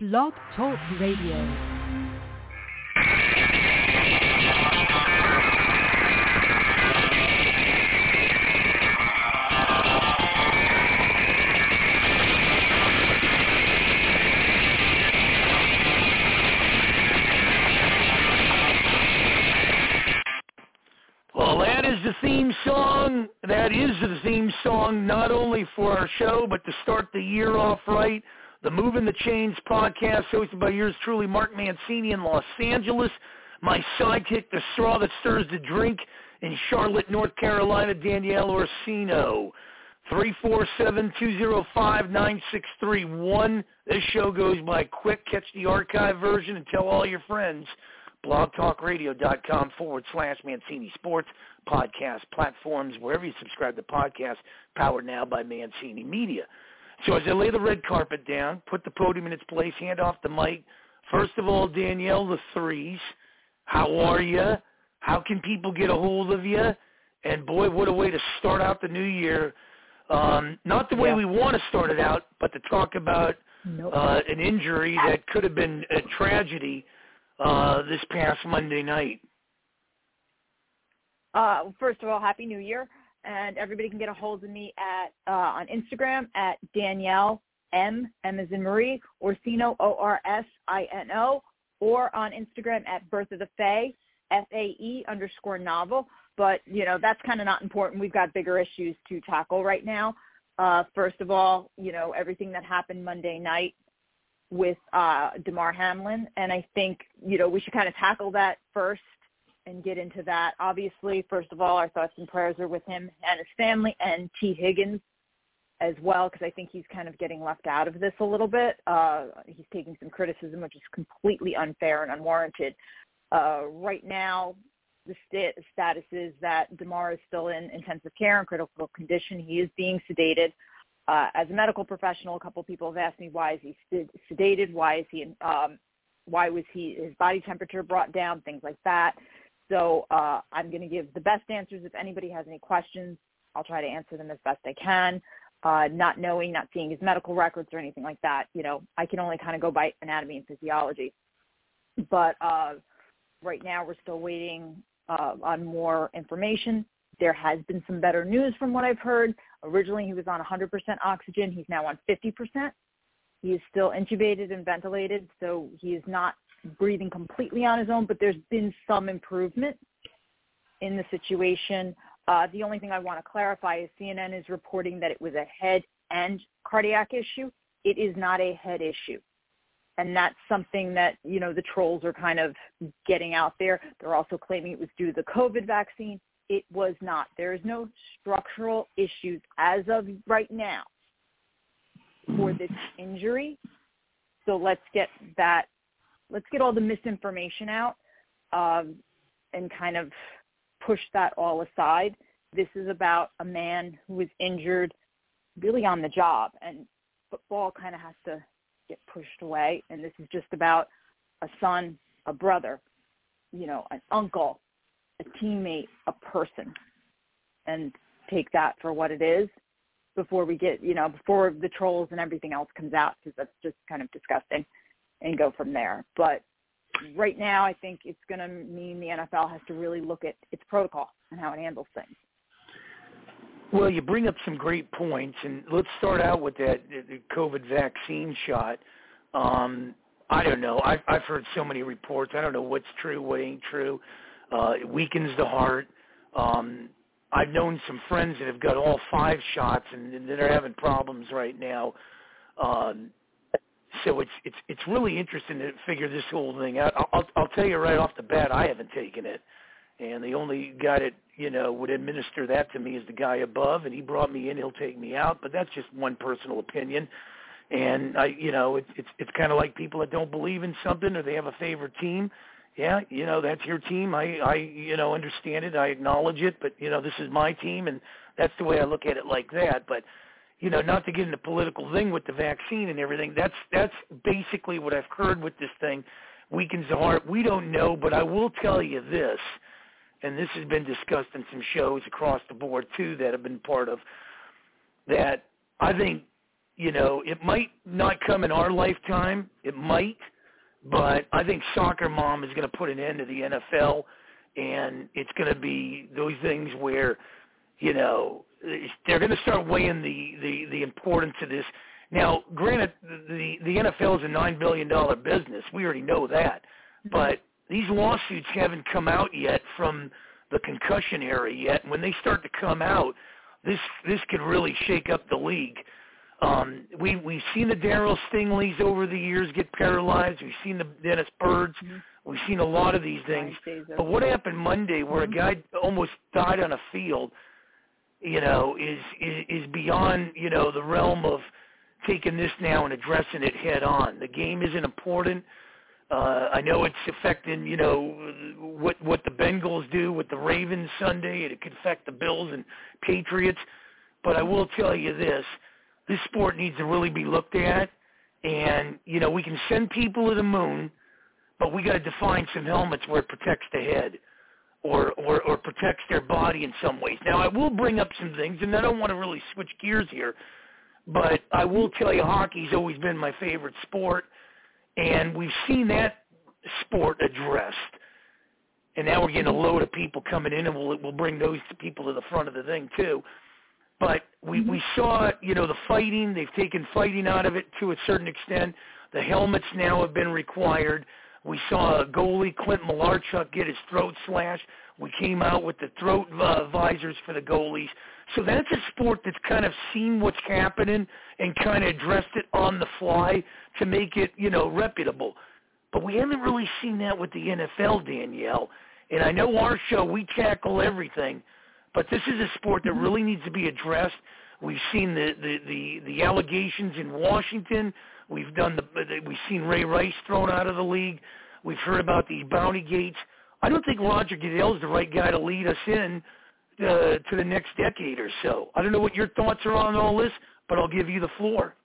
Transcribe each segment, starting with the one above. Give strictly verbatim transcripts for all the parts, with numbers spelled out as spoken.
Blog Talk Radio. Well, that is the theme song. That is the theme song not only for our show, but to start the year off right. The Moving the Chains podcast, hosted by yours truly, Mark Mancini in Los Angeles. My sidekick, the straw that stirs the drink, in Charlotte, North Carolina, Danielle Orsino. three four seven, two zero five, nine six three one. This show goes by quick. Catch the archive version and tell all your friends. blogtalkradio.com forward slash Mancini Sports, podcast platforms, wherever you subscribe to podcasts, powered now by Mancini Media. So as I lay the red carpet down, put the podium in its place, hand off the mic. First of all, Danielle, the threes, how are you? How can people get a hold of you? And, boy, what a way to start out the new year. Um, not the way yeah. we want to start it out, but to talk about nope. uh, an injury that could have been a tragedy uh, this past Monday night. Uh, first of all, Happy New Year. And everybody can get a hold of me at uh, on Instagram at Danielle M, M as in Marie, Orsino, O R S I N O, or on Instagram at Birth of the Fae, F A E underscore novel. But, you know, that's kind of not important. We've got bigger issues to tackle right now. Uh, first of all, you know, everything that happened Monday night with uh, Damar Hamlin. And I think, you know, we should kind of tackle that first and get into that. Obviously, first of all, our thoughts and prayers are with him and his family, and T. Higgins as well, because I think he's kind of getting left out of this a little bit. Uh, he's taking some criticism, which is completely unfair and unwarranted. Uh, right now, the st- status is that Damar is still in intensive care and critical condition. He is being sedated. Uh, as a medical professional, a couple of people have asked me, why is he sed- sedated? Why is he? Um, why was he his body temperature brought down? Things like that. So uh, I'm going to give the best answers. If anybody has any questions, I'll try to answer them as best I can. Uh, not knowing, not seeing his medical records or anything like that, you know, I can only kind of go by anatomy and physiology. But uh, right now we're still waiting uh, on more information. There has been some better news from what I've heard. Originally he was on one hundred percent oxygen. He's now on fifty percent. He is still intubated and ventilated, so he is not breathing completely on his own, but there's been some improvement in the situation. Uh, the only thing I want to clarify is C N N is reporting that it was a head and cardiac issue. It is not a head issue. And that's something that, you know, the trolls are kind of getting out there. They're also claiming it was due to the COVID vaccine. It was not. There is no structural issues as of right now for this injury. So let's get that Let's get all the misinformation out um, and kind of push that all aside. This is about a man who was injured really on the job, and football kind of has to get pushed away. And this is just about a son, a brother, you know, an uncle, a teammate, a person, and take that for what it is before we get, you know, before the trolls and everything else comes out, because that's just kind of disgusting. And go from there. But right now, I think it's going to mean the N F L has to really look at its protocol and how it handles things. Well, you bring up some great points, and let's start out with that the COVID vaccine shot. Um, I don't know. I've, I've heard so many reports. I don't know what's true, what ain't true. Uh, it weakens the heart. Um, I've known some friends that have got all five shots, and, and they're having problems right now. Um, So it's it's it's really interesting to figure this whole thing out. I'll I'll tell you right off the bat, I haven't taken it, and the only guy that you know would administer that to me is the guy above, and he brought me in. He'll take me out, but that's just one personal opinion. And I, you know, it's it's it's kind of like people that don't believe in something or they have a favorite team. Yeah, you know, that's your team. I I you know understand it. I acknowledge it, but you know, this is my team, and that's the way I look at it like that. But you know, not to get into political thing with the vaccine and everything, that's that's basically what I've heard with this thing. Weakens the heart. We don't know, but I will tell you this, and this has been discussed in some shows across the board, too, that I've been part of, that I think you know, it might not come in our lifetime. It might. But I think Soccer Mom is going to put an end to the N F L, and it's going to be those things where, you know, they're going to start weighing the, the, the importance of this. Now, granted, the, the N F L is a nine billion dollars business. We already know that. But these lawsuits haven't come out yet from the concussion area yet. And when they start to come out, this this could really shake up the league. Um, we, we've seen the Darryl Stingleys over the years get paralyzed. We've seen the Dennis Birds. Mm-hmm. We've seen a lot of these things. But what happened Monday where mm-hmm. a guy almost died on a field, you know, is, is, is beyond, you know, the realm of taking this now and addressing it head on. The game isn't important. Uh, I know it's affecting, you know, what what the Bengals do with the Ravens Sunday, and it could affect the Bills and Patriots. But I will tell you this. This sport needs to really be looked at, and, you know, we can send people to the moon, but we got to define some helmets where it protects the head or, or, or protects their body in some ways. Now, I will bring up some things, and I don't want to really switch gears here, but I will tell you hockey's always been my favorite sport, and we've seen that sport addressed. And now we're getting a load of people coming in, and we'll, we'll bring those people to the front of the thing, too. But we, we saw, you know, the fighting. They've taken fighting out of it to a certain extent. The helmets now have been required. We saw a goalie, Clint Malarchuk, get his throat slashed. We came out with the throat uh, visors for the goalies. So that's a sport that's kind of seen what's happening and kind of addressed it on the fly to make it, you know, reputable. But we haven't really seen that with the N F L, Danielle. And I know our show, we tackle everything. But this is a sport that really needs to be addressed. We've seen the, the, the, the allegations in Washington. We've done the we've seen Ray Rice thrown out of the league. We've heard about these bounty gates. I don't think Roger Goodell is the right guy to lead us in uh, to the next decade or so. I don't know what your thoughts are on all this, but I'll give you the floor.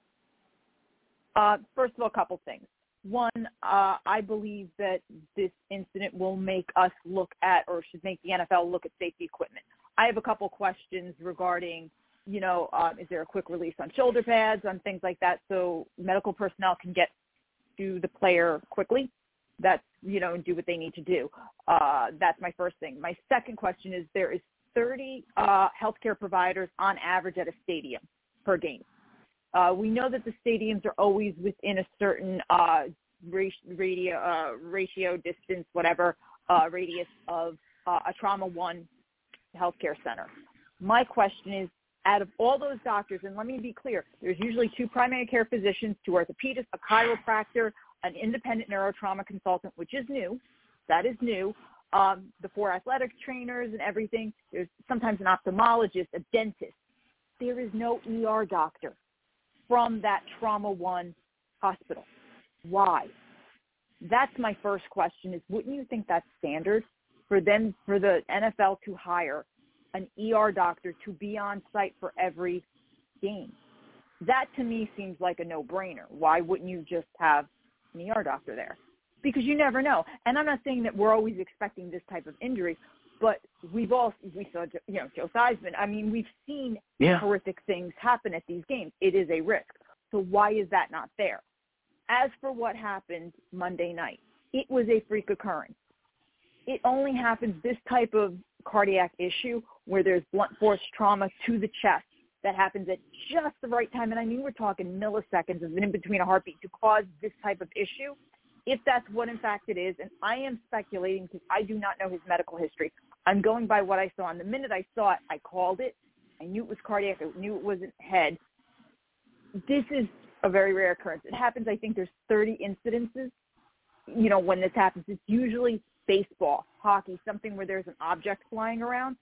Uh, first of all, a couple things. One, uh, I believe that this incident will make us look at, or should make the N F L look at safety equipment. I have a couple questions regarding, you know, um, is there a quick release on shoulder pads, on things like that, so medical personnel can get to the player quickly? That's, you know, and do what they need to do. Uh, that's my first thing. My second question is there is thirty uh, healthcare providers on average at a stadium per game. Uh, we know that the stadiums are always within a certain uh, ratio, uh, ratio, distance, whatever, uh, radius of uh, a Trauma One healthcare center. My question is, out of all those doctors, and let me be clear, there's usually two primary care physicians, two orthopedists, a chiropractor, an independent neurotrauma consultant, which is new. That is new. Um, the four athletic trainers and everything. There's sometimes an ophthalmologist, a dentist. There is no E R doctor from that Trauma One hospital. Why? That's my first question is, wouldn't you think that's standard for them, for the N F L to hire an E R doctor to be on site for every game? That to me seems like a no-brainer. Why wouldn't you just have an E R doctor there? Because you never know. And I'm not saying that we're always expecting this type of injury, but we've all, we saw, you know, Joe Theismann. I mean, we've seen yeah. horrific things happen at these games. It is a risk. So why is that not there? As for what happened Monday night, it was a freak occurrence. It only happens, this type of cardiac issue where there's blunt force trauma to the chest that happens at just the right time. And I mean, we're talking milliseconds of in between a heartbeat to cause this type of issue. If that's what in fact it is, and I am speculating because I do not know his medical history. I'm going by what I saw. And the minute I saw it, I called it. I knew it was cardiac. I knew it wasn't head. This is a very rare occurrence. It happens, I think there's thirty incidences, you know, when this happens. It's usually baseball, hockey, something where there's an object flying around.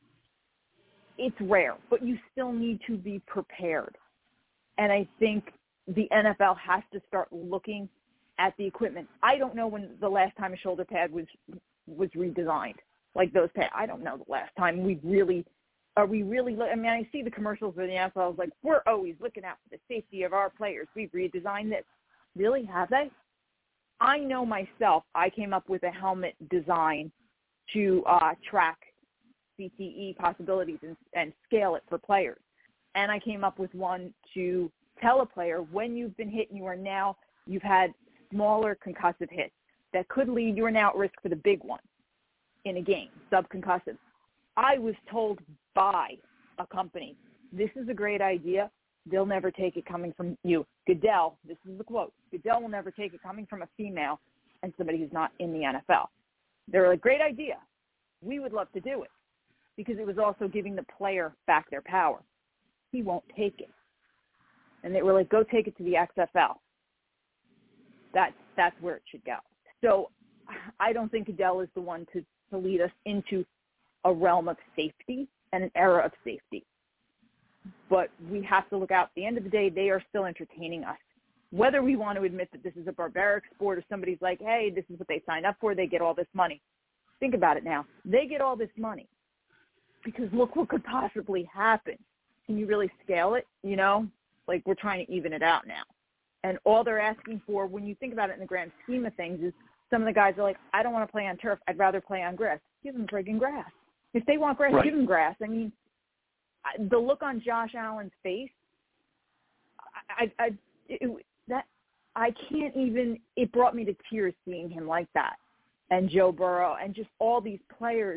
It's rare, but you still need to be prepared. And I think the N F L has to start looking at the equipment. I don't know when the last time a shoulder pad was was redesigned, like those pads. I don't know the last time we really, are we really, I mean, I see the commercials where the N F L is like, we're always looking out for the safety of our players. We've redesigned this. Really? Have they? I know myself, I came up with a helmet design to uh, track C T E possibilities and, and scale it for players. And I came up with one to tell a player when you've been hit and you are now, you've had smaller concussive hits that could lead, you are now at risk for the big one in a game, subconcussive. I was told by a company, this is a great idea. They'll never take it coming from you. Goodell, this is the quote, Goodell will never take it coming from a female and somebody who's not in the N F L. They're like, great idea. We would love to do it because it was also giving the player back their power. He won't take it. And they were like, go take it to the X F L. That's, that's where it should go. So I don't think Goodell is the one to, to lead us into a realm of safety and an era of safety. But we have to look out. At the end of the day, they are still entertaining us. Whether we want to admit that this is a barbaric sport or somebody's like, hey, this is what they signed up for, they get all this money. Think about it now. They get all this money because look what could possibly happen. Can you really scale it? You know, like we're trying to even it out now. And all they're asking for, when you think about it in the grand scheme of things, is some of the guys are like, I don't want to play on turf. I'd rather play on grass. Give them friggin' grass. If they want grass, right. give them grass. I mean, the look on Josh Allen's face, I, I, it, that I can't even. It brought me to tears seeing him like that, and Joe Burrow, and just all these players.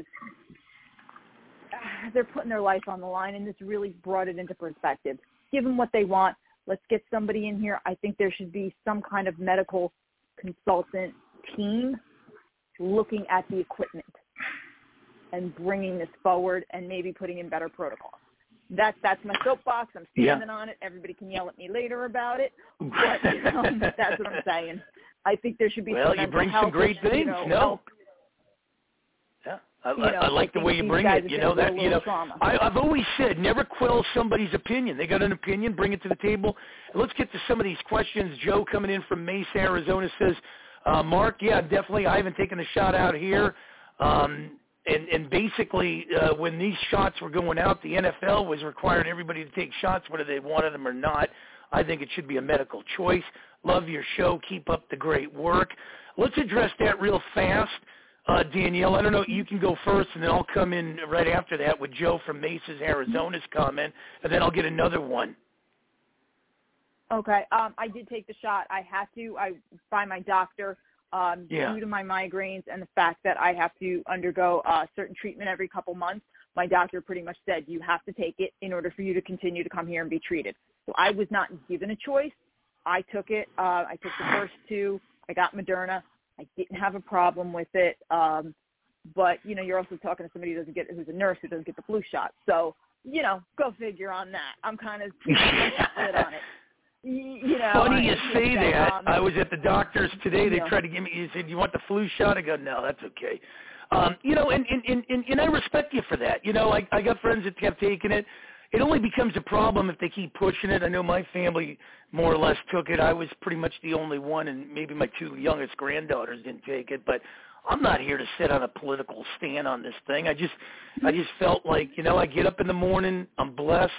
They're putting their life on the line, and this really brought it into perspective. Give them what they want. Let's get somebody in here. I think there should be some kind of medical consultant team looking at the equipment and bringing this forward, and maybe putting in better protocols. That's that's my soapbox. I'm standing yeah. on it. Everybody can yell at me later about it, but um, that's what I'm saying. I think there should be well, some you bring health some great and, things. you know, no, help. yeah, I, You I, know, I like I the way you these bring guys it. You have know been that. a You know, trauma. I, I've always said never quell somebody's opinion. They got an opinion, bring it to the table. Let's get to some of these questions. Joe coming in from Mesa, Arizona says, uh, Mark, yeah, definitely. I haven't taken a shot out here. Um, And, and basically, uh, when these shots were going out, the N F L was requiring everybody to take shots, whether they wanted them or not. I think it should be a medical choice. Love your show. Keep up the great work. Let's address that real fast. Uh, Danielle, I don't know, you can go first, and then I'll come in right after that with Joe from Mesas, Arizona's comment, and then I'll get another one. Okay. Um, I did take the shot. I had to. I by my doctor. Um, yeah. Due to my migraines and the fact that I have to undergo uh, certain treatment every couple months, my doctor pretty much said, you have to take it in order for you to continue to come here and be treated. So I was not given a choice. I took it. Uh, I took the first two. I got Moderna. I didn't have a problem with it. Um, but, you know, you're also talking to somebody who doesn't get, who's a nurse who doesn't get the flu shot. So, you know, go figure on that. I'm kind of split on it. You know, Funny you I, say that. that. Um, I was at the doctor's today. They yeah. tried to give me, you said, you want the flu shot? I go, no, that's okay. Um, you know, and, and, and, and I respect you for that. You know, I, I got friends that have taken it. It only becomes a problem if they keep pushing it. I know my family more or less took it. I was pretty much the only one, and maybe my two youngest granddaughters didn't take it. But I'm not here to sit on a political stand on this thing. I just, I just felt like, you know, I get up in the morning, I'm blessed.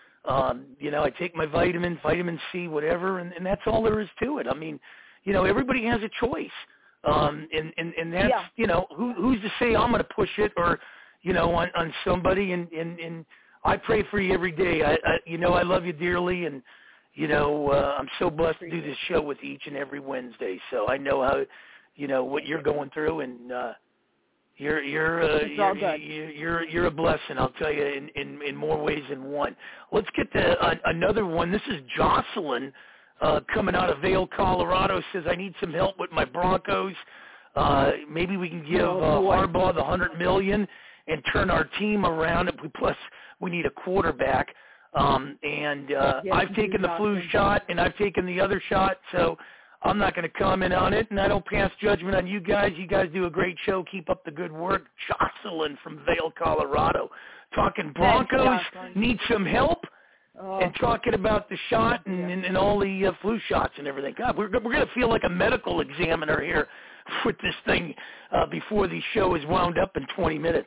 Um, you know, I take my vitamins, vitamin C, whatever, and, and that's all there is to it. I mean, you know, everybody has a choice. Um, and, and, and that's, yeah. you know, who, who's to say I'm going to push it or, you know, on, on somebody. And, and, and I pray for you every day. I, I, you know, I love you dearly. And, you know, uh, I'm so blessed to do this show with you each and every Wednesday. So I know how, you know, what you're going through, and, uh, You're you're uh, it's all you're, good. you're you're a blessing. I'll tell you in, in, in more ways than one. Let's get to uh, another one. This is Jocelyn uh, coming out of Vail, Colorado. Says I need some help with my Broncos. Uh, maybe we can give uh, Harbaugh the hundred million and turn our team around. Plus, we need a quarterback. Um, and uh, yes, I've taken the flu Jocelyn. shot, and I've taken the other shot. So. I'm not going to comment on it, and I don't pass judgment on you guys. You guys do a great show. Keep up the good work. Jocelyn from Vail, Colorado. Talking Broncos, Thanks, need some help, oh. and talking about the shot and, yeah. and, and all the uh, flu shots and everything. God, we're, we're going to feel like a medical examiner here with this thing uh, before the show is wound up in twenty minutes.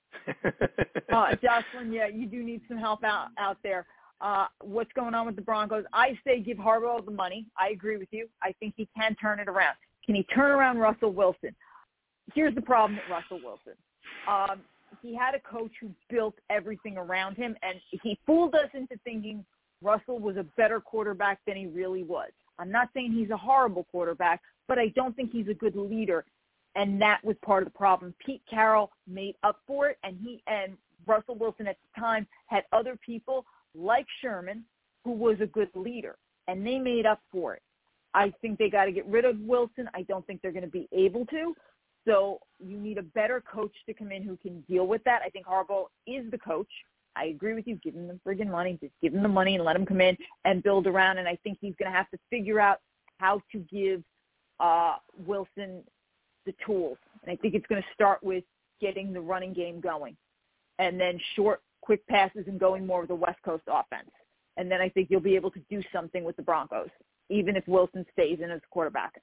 uh, Jocelyn, yeah, you do need some help out, out there. Uh, what's going on with the Broncos? I say give Harbaugh the money. I agree with you. I think he can turn it around. Can he turn around Russell Wilson? Here's the problem with Russell Wilson. Um, he had a coach who built everything around him, and he fooled us into thinking Russell was a better quarterback than he really was. I'm not saying he's a horrible quarterback, but I don't think he's a good leader, and that was part of the problem. Pete Carroll made up for it, and he and Russell Wilson at the time had other people like Sherman, who was a good leader, and they made up for it. I think they got to get rid of Wilson. I don't think they're going to be able to. So you need a better coach to come in who can deal with that. I think Harbaugh is the coach. I agree with you. Give him the friggin' money. Just give him the money and let him come in and build around. And I think he's going to have to figure out how to give uh, Wilson the tools. And I think it's going to start with getting the running game going, and then short, quick passes and going more with the West Coast offense. And then I think you'll be able to do something with the Broncos, even if Wilson stays in as quarterback.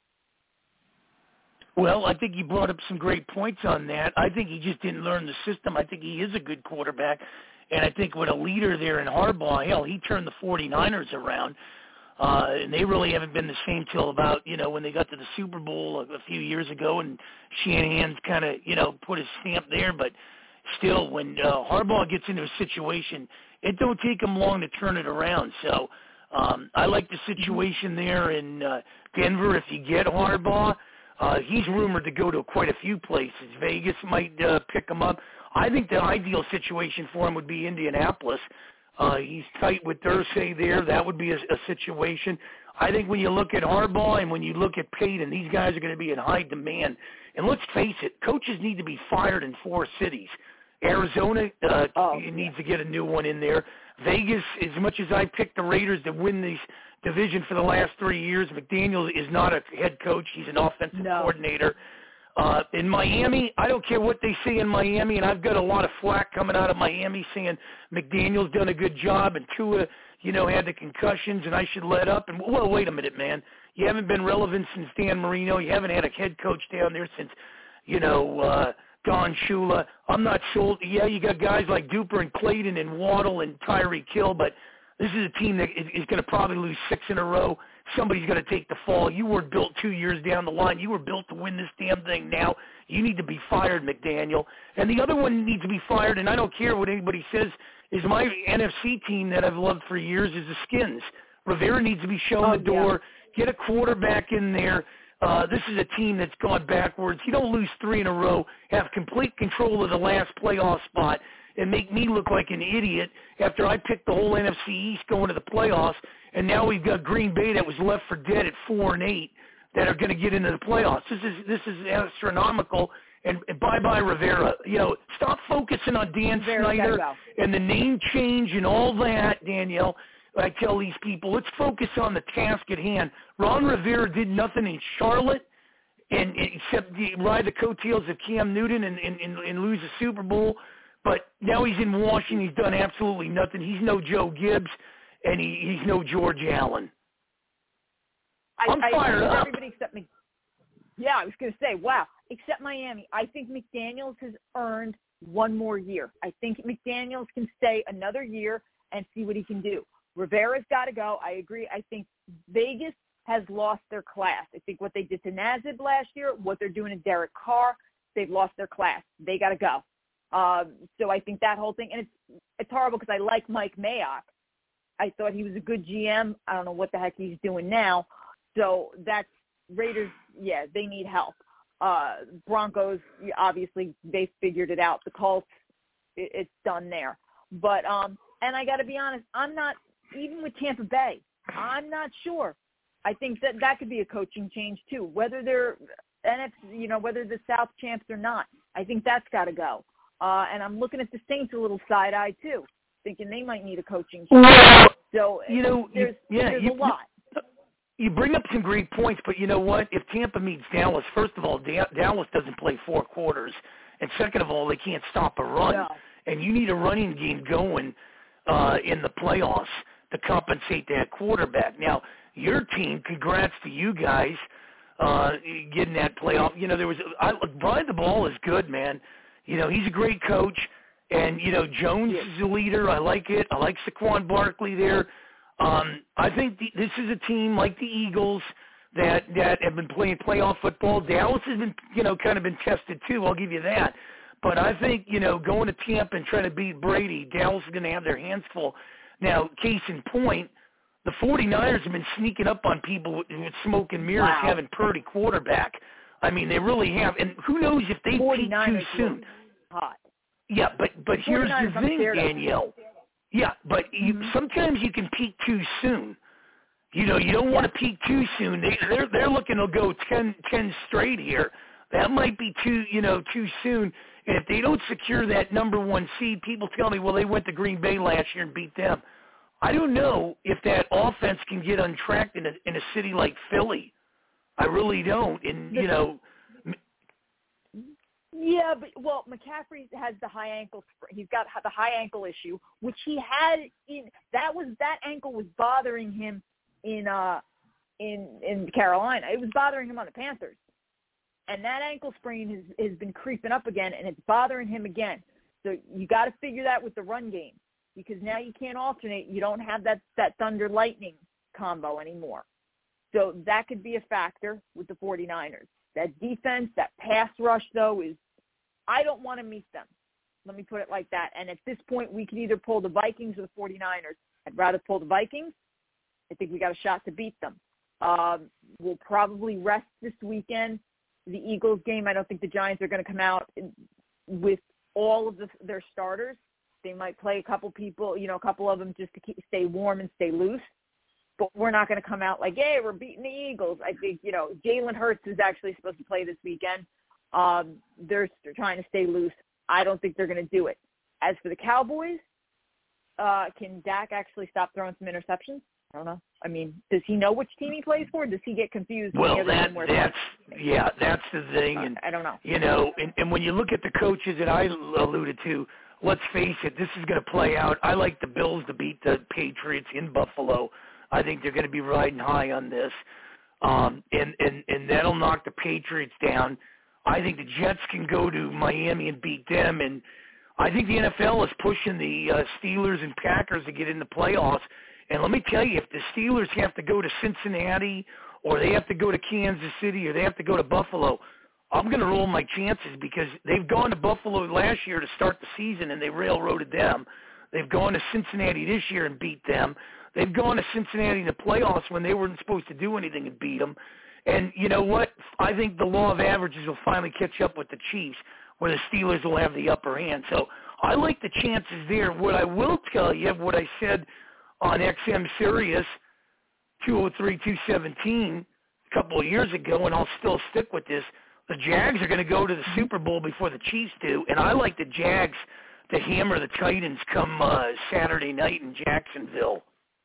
Well, I think you brought up some great points on that. I think he just didn't learn the system. I think he is a good quarterback. And I think with a leader there in Harbaugh, hell, he turned the 49ers around. Uh, and they really haven't been the same till about, you know, when they got to the Super Bowl a, a few years ago, and Shanahan's kind of, you know, put his stamp there. But still, when uh, Harbaugh gets into a situation, it don't take him long to turn it around. So um, I like the situation there in uh, Denver. If you get Harbaugh, uh, he's rumored to go to quite a few places. Vegas might uh, pick him up. I think the ideal situation for him would be Indianapolis. Uh, he's tight with Dursey there. That would be a, a situation. I think when you look at Harbaugh and when you look at Payton, these guys are going to be in high demand. And let's face it, coaches need to be fired in four cities. Arizona uh, oh, needs yeah. to get a new one in there. Vegas, as much as I picked the Raiders to win this division for the last three years, McDaniel is not a head coach. He's an offensive no. coordinator. Uh, in Miami, I don't care what they say in Miami, and I've got a lot of flack coming out of Miami saying McDaniel's done a good job and Tua, you know, had the concussions and I should let up. And, well, wait a minute, man. You haven't been relevant since Dan Marino. You haven't had a head coach down there since, you know, uh, Don Shula. I'm not sold. Yeah, you got guys like Duper and Clayton and Waddle and Tyreek Hill, but this is a team that is going to probably lose six in a row. Somebody's going to take the fall. You weren't built two years down the line. You were built to win this damn thing now. You need to be fired, McDaniel. And the other one needs to be fired, and I don't care what anybody says, is my N F C team that I've loved for years is the Skins. Rivera needs to be shown oh, the door. Yeah. Get a quarterback in there. Uh, this is a team that's gone backwards. You don't lose three in a row, have complete control of the last playoff spot, and make me look like an idiot after I picked the whole N F C East going to the playoffs, and now we've got Green Bay that was left for dead at four and eight that are going to get into the playoffs. This is this is astronomical. And, and bye bye Rivera. You know, stop focusing on Dan Rivera Snyder go. and the name change and all that, Danielle. I tell these people, let's focus on the task at hand. Ron Rivera did nothing in Charlotte, and except ride the coattails of Cam Newton and, and, and, and lose the Super Bowl. But now he's in Washington. He's done absolutely nothing. He's no Joe Gibbs, and he, he's no George Allen. I, I'm I fired agree with up. everybody except me. Yeah, I was going to say, wow, except Miami. I think McDaniels has earned one more year. I think McDaniels can stay another year and see what he can do. Rivera's got to go. I agree. I think Vegas has lost their class. I think what they did to Nazib last year, what they're doing to Derek Carr, they've lost their class. They got to go. Um, so I think that whole thing, and it's it's horrible because I like Mike Mayock. I thought he was a good G M. I don't know what the heck he's doing now. So that's Raiders. Yeah, they need help. Uh, Broncos, obviously, they figured it out. The Colts, it, it's done there. But um, and I got to be honest, I'm not even with Tampa Bay. I'm not sure. I think that that could be a coaching change too. Whether they're N F C, you know, whether the South champs or not, I think that's got to go. Uh, and I'm looking at the Saints a little side-eyed too, thinking they might need a coaching change. So you know, there's, you, yeah, there's you, a lot. You bring up some great points, but you know what? If Tampa meets Dallas, first of all, da- Dallas doesn't play four quarters, and second of all, they can't stop a run. No. And you need a running game going uh, in the playoffs to compensate that quarterback. Now, your team, congrats to you guys uh, getting that playoff. You know, there was I, Brian DeBall is good, man. You know, he's a great coach, and you know Jones yes. is a leader. I like it. I like Saquon Barkley there. Um, I think the, this is a team like the Eagles that that have been playing playoff football. Dallas has been, you know, kind of been tested too. I'll give you that. But I think, you know, going to Tampa and trying to beat Brady, Dallas is going to have their hands full. Now, case in point, the 49ers have been sneaking up on people with, with smoke and mirrors Wow. having Purdy quarterback. I mean, they really have. And who knows if they peak too soon. Hot. Yeah, but, but here's the thing, Danielle. Yeah, but you, mm-hmm. sometimes you can peak too soon. You know, you don't want to peak too soon. They, they're they're looking to go ten, ten straight here. That might be too, you know, too soon. And if they don't secure that number one seed, people tell me, well, they went to Green Bay last year and beat them. I don't know if that offense can get untracked in a in a city like Philly. I really don't. And you know. Yeah, but well, McCaffrey has the high ankle. He's got the high ankle issue, which he had in that was that ankle was bothering him in uh in in Carolina. It was bothering him on the Panthers, and that ankle sprain has has been creeping up again, and it's bothering him again. So you got to figure that with the run game, because now you can't alternate. You don't have that that thunder lightning combo anymore. So that could be a factor with the 49ers. That defense, that pass rush, though, is I don't want to meet them. Let me put it like that. And at this point, we can either pull the Vikings or the 49ers. I'd rather pull the Vikings. I think we got a shot to beat them. Um, we'll probably rest this weekend. The Eagles game, I don't think the Giants are going to come out with all of the, their starters. They might play a couple people, you know, a couple of them just to keep, stay warm and stay loose. But we're not going to come out like, hey, we're beating the Eagles. I think, you know, Jalen Hurts is actually supposed to play this weekend. Um, they're, they're trying to stay loose. I don't think they're going to do it. As for the Cowboys, uh, can Dak actually stop throwing some interceptions? I don't know. I mean, does he know which team he plays for? Does he get confused? Well, that, that's, yeah, that's the thing. And, I don't know. You know, and, and when you look at the coaches that I alluded to, let's face it, this is going to play out. I like the Bills to beat the Patriots in Buffalo. I think they're going to be riding high on this, um, and, and, and that'll knock the Patriots down. I think the Jets can go to Miami and beat them, and I think the N F L is pushing the uh, Steelers and Packers to get in the playoffs. And let me tell you, if the Steelers have to go to Cincinnati or they have to go to Kansas City or they have to go to Buffalo, I'm going to roll my chances because they've gone to Buffalo last year to start the season and they railroaded them. They've gone to Cincinnati this year and beat them. They've gone to Cincinnati in the playoffs when they weren't supposed to do anything and beat them. And you know what? I think the law of averages will finally catch up with the Chiefs, where the Steelers will have the upper hand. So I like the chances there. What I will tell you, what I said on X M Sirius two oh three two seventeen a couple of years ago, and I'll still stick with this, the Jags are going to go to the Super Bowl before the Chiefs do, and I like the Jags to hammer the Titans come uh, Saturday night in Jacksonville.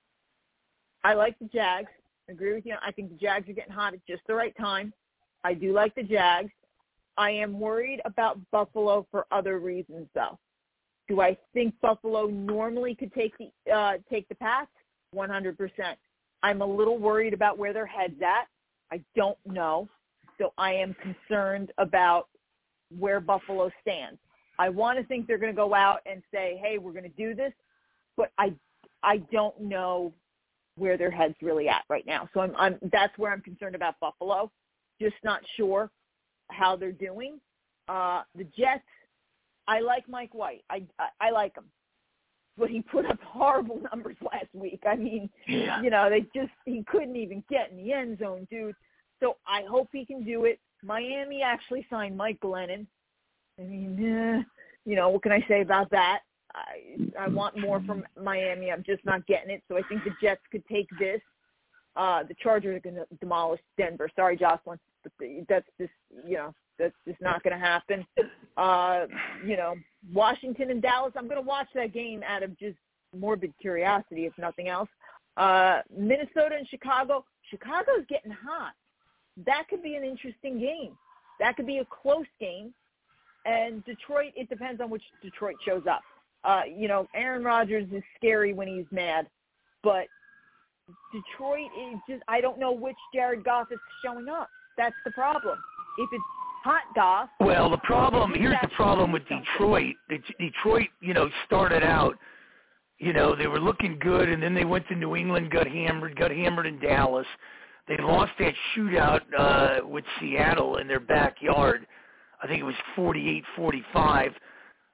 I like the Jags. I agree with you. I think the Jags are getting hot at just the right time. I do like the Jags. I am worried about Buffalo for other reasons, though. Do I think Buffalo normally could take the uh, take the pass? one hundred percent. I'm a little worried about where their head's at. I don't know. So I am concerned about where Buffalo stands. I want to think they're going to go out and say, hey, we're going to do this, but I, I don't know where their head's really at right now. So I'm, I'm that's where I'm concerned about Buffalo. Just not sure how they're doing. Uh, the Jets, I like Mike White. I, I, I like him. But he put up horrible numbers last week. I mean, yeah. you know, they just he couldn't even get in the end zone, dude. So I hope he can do it. Miami actually signed Mike Glennon. I mean, eh, you know, what can I say about that? I I want more from Miami. I'm just not getting it. So I think the Jets could take this. Uh, the Chargers are going to demolish Denver. Sorry, Jocelyn, but the, that's just, you know, that's just not going to happen. Uh, you know, Washington and Dallas, I'm going to watch that game out of just morbid curiosity, if nothing else. Uh, Minnesota and Chicago, Chicago's getting hot. That could be an interesting game. That could be a close game. And Detroit, it depends on which Detroit shows up. Uh, you know, Aaron Rodgers is scary when he's mad, but Detroit is just, I don't know which Jared Goff is showing up. That's the problem. If it's hot Goff. Well, the problem, here's the problem with Detroit. Detroit, you know, started out, you know, they were looking good, and then they went to New England, got hammered, got hammered in Dallas. They lost that shootout uh, with Seattle in their backyard. I think it was forty-eight forty-five.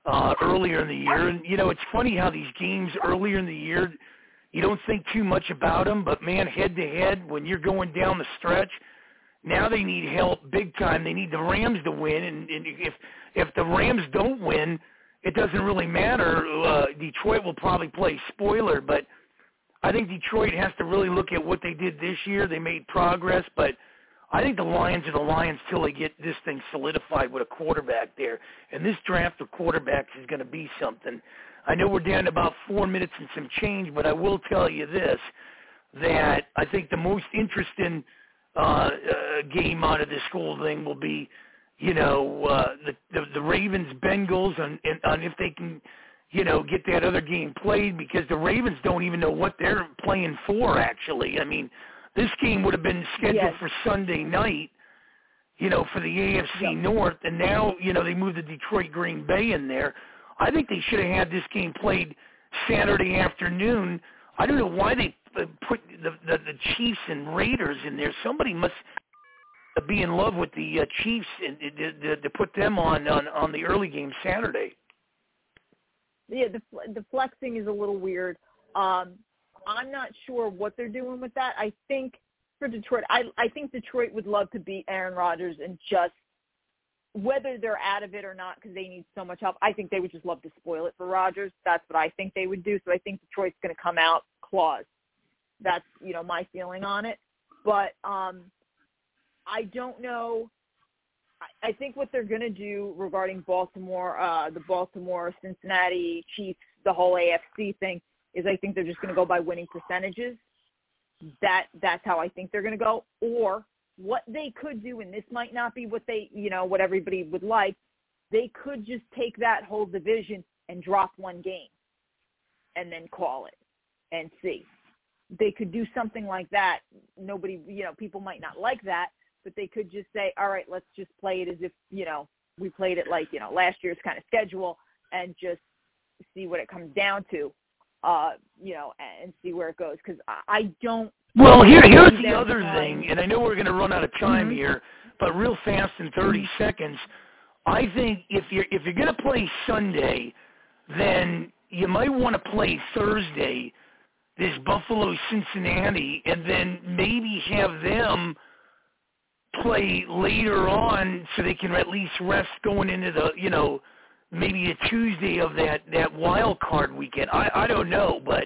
uh, earlier in the year. And, you know, it's funny how these games earlier in the year, you don't think too much about them, but, man, head-to-head, when you're going down the stretch, now they need help big time. They need the Rams to win, and, and if if the Rams don't win, it doesn't really matter. Uh, Detroit will probably play spoiler, but I think Detroit has to really look at what they did this year. They made progress, but I think the Lions are the Lions till they get this thing solidified with a quarterback there. And this draft of quarterbacks is going to be something. I know we're down to about four minutes and some change, but I will tell you this, that I think the most interesting uh, uh, game out of this whole thing will be, you know, uh, the, the, the Ravens-Bengals and, and, and if they can, you know, get that other game played, because the Ravens don't even know what they're playing for, actually. I mean, this game would have been scheduled yes. for Sunday night, you know, for the A F C yep. North, and now, you know, they moved the Detroit Green Bay in there. I think they should have had this game played Saturday afternoon. I don't know why they put the, the, the Chiefs and Raiders in there. Somebody must be in love with the uh, Chiefs and to, to put them on, on, on the early game Saturday. Yeah, the the flexing is a little weird. Um, I'm not sure what they're doing with that. I think for Detroit, I I think Detroit would love to beat Aaron Rodgers and just, whether they're out of it or not because they need so much help, I think they would just love to spoil it for Rodgers. That's what I think they would do. So I think Detroit's going to come out claws. That's, you know, my feeling on it. But um, I don't know. I think what they're going to do regarding Baltimore, uh, the Baltimore, Cincinnati Chiefs, the whole A F C thing, is I think they're just going to go by winning percentages. That that's how I think they're going to go. Or what they could do, and this might not be what they, you know, what everybody would like, they could just take that whole division and drop one game and then call it and see. They could do something like that. Nobody, you know, people might not like that, but they could just say, all right, let's just play it as if, you know, we played it like, you know, last year's kind of schedule and just see what it comes down to, uh, you know, and see where it goes. Because I, I don't. Well, here, here's the other thing, and I know we're going to run out of time mm-hmm. here, but real fast in thirty mm-hmm. seconds, I think if you're, if you're going to play Sunday, then you might want to play Thursday, this Buffalo-Cincinnati, and then maybe have them play later on so they can at least rest going into the, you know, maybe a Tuesday of that, that wild card weekend. I, I don't know, but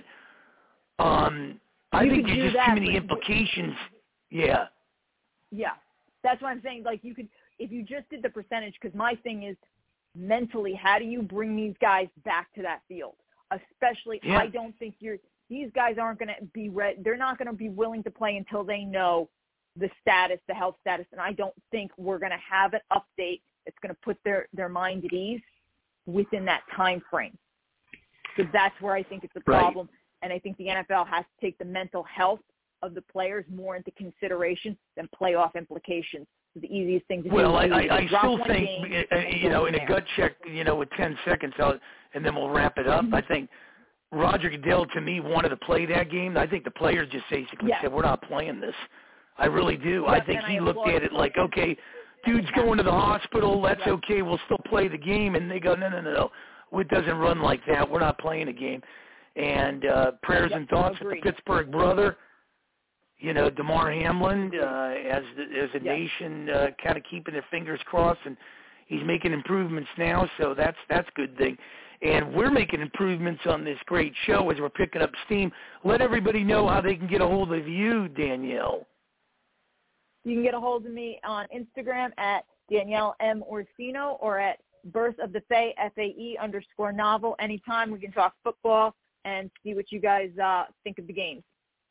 um, I you think there's just that, too many implications. Yeah. Yeah. That's what I'm saying. Like, you could, if you just did the percentage, because my thing is mentally, how do you bring these guys back to that field? Especially, yeah. I don't think you're, these guys aren't going to be ready. They're not going to be willing to play until they know the status, the health status, and I don't think we're going to have an update that's going to put their, their mind at ease within that time frame. So that's where I think it's a problem, right. And I think the N F L has to take the mental health of the players more into consideration than playoff implications. So the easiest thing to do well, is I, I, I still think, uh, you know, in there. a gut check, you know, with ten seconds, I'll, and then we'll wrap it up. Mm-hmm. I think Roger Goodell, to me, wanted to play that game. I think the players just basically yeah. said, we're not playing this. I really do. Yep, I think he I looked at it like, okay, dude's going to the hospital. That's yep. okay. We'll still play the game. And they go, no, no, no, no. It doesn't run like that. We're not playing a game. And uh, prayers yep, and thoughts with the Pittsburgh brother, you know, Damar Hamlin, uh, as the, as a yep. nation uh, kind of keeping their fingers crossed. And he's making improvements now, so that's that's a good thing. And we're making improvements on this great show as we're picking up steam. Let everybody know how they can get a hold of you, Danielle. You can get a hold of me on Instagram at Danielle M. Orsino or at Birth of the Fae, F A E underscore novel. Anytime we can talk football and see what you guys uh, think of the games.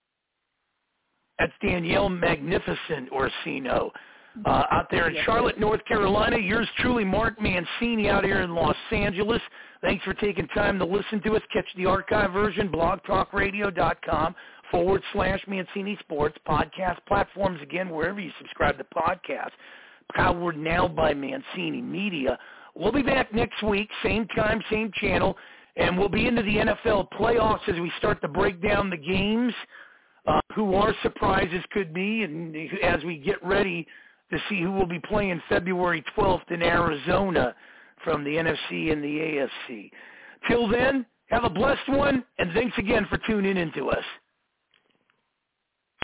That's Danielle Magnificent Orsino. Uh, out there in Charlotte, North Carolina, yours truly, Mark Mancini, out here in Los Angeles. Thanks for taking time to listen to us. Catch the archive version, blogtalkradio.com forward slash Mancini Sports, podcast platforms, again, wherever you subscribe to podcasts, powered now by Mancini Media. We'll be back next week, same time, same channel, and we'll be into the N F L playoffs as we start to break down the games, uh, who our surprises could be, and as we get ready to see who will be playing February twelfth in Arizona. from the N F C and the A F C. Till then, have a blessed one, and thanks again for tuning in to us.